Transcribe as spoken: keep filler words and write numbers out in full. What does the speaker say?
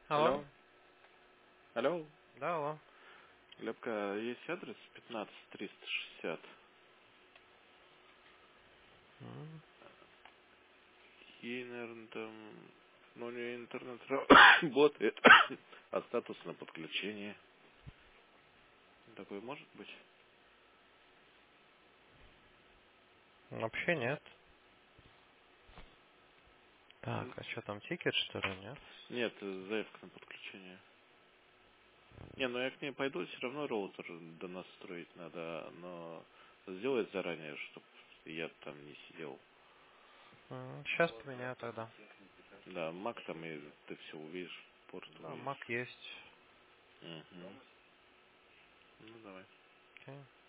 Алло. Алло, алло, Да, алло. Лепка, есть адрес пятнадцать триста шестьдесят. М, И, наверное, там, ну, у нее интернет работает, а статус на подключение. Такое может быть? Вообще нет. Так, М, а что там, тикет, что ли, нет? Нет, заявка на подключение. Не, ну я к ней пойду, все равно роутер до нас строить надо, но сделать заранее, чтобы я там не сидел. Сейчас поменяю тогда. Да, Мак там, и ты все увидишь, порт Да, Mac увидишь. есть. Угу. Ну, давай. Окей.